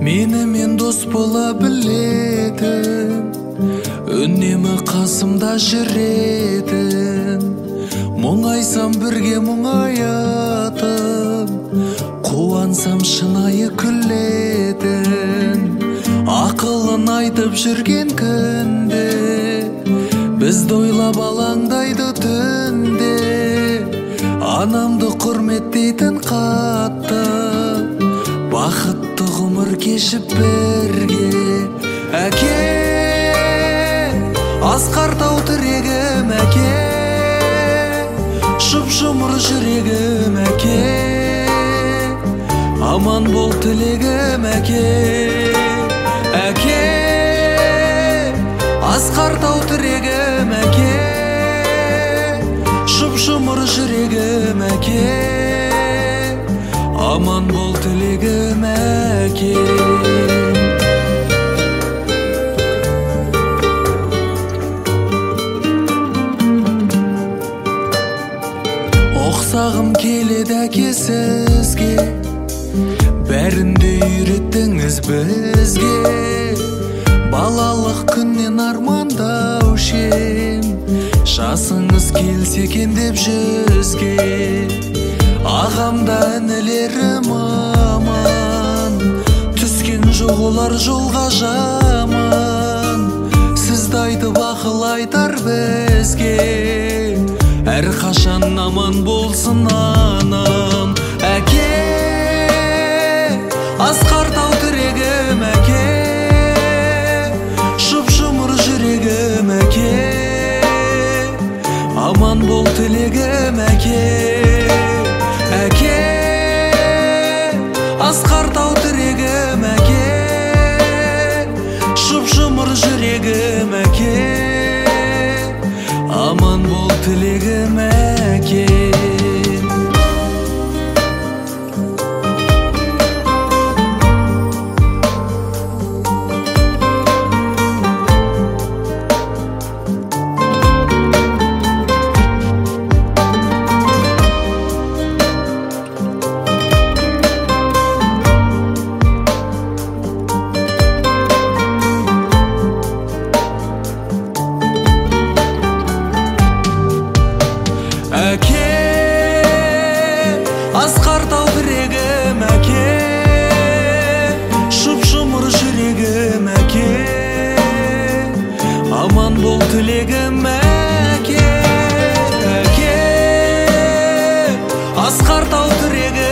Менімен дос бола білетін, үнемі қасымда жүретін. Мұңайсам бірге мұңаятын, қуансам шынайы күлетін. Ақылын айтып жүрген күнде, бізді ойлап алаңдайды түнде. Анамды құрметтейтін қатты, бақытты ғұмыр кешіп бірге. Әке, асқар тау тірегім әке, жұп-жұмыр жүрегім әке, аман бол тілегім әке. Әке, асқар тау тірегім әке, жұп-жұмыр жүрегім әке, аман бол тілегім әке. Оқсағым келеді әке сізге, бәрінде үйреттіңіз бізге. Балалық күннен армандаушем, жасыңыз келсе екен деп жүзге. Ағамда інілерім аман, түскен жоқ олар жолға жаман. Сізді айтып ақыл айтар бізге, әрқашан аман болсын анам. Әке, асқар тау тірегім әке, жұп-жұмыр жүрегім әке, аман бол тілегім әке. Әке, асқар тау тірегім әке, жұп-жұмыр жүрегім әке, аман бол тілегім әке. Әке, асқар тау тірегім әке, жұп-жұмыр жүрегім әке, аман бол тілегім әке. Әке, асқар тау тірегім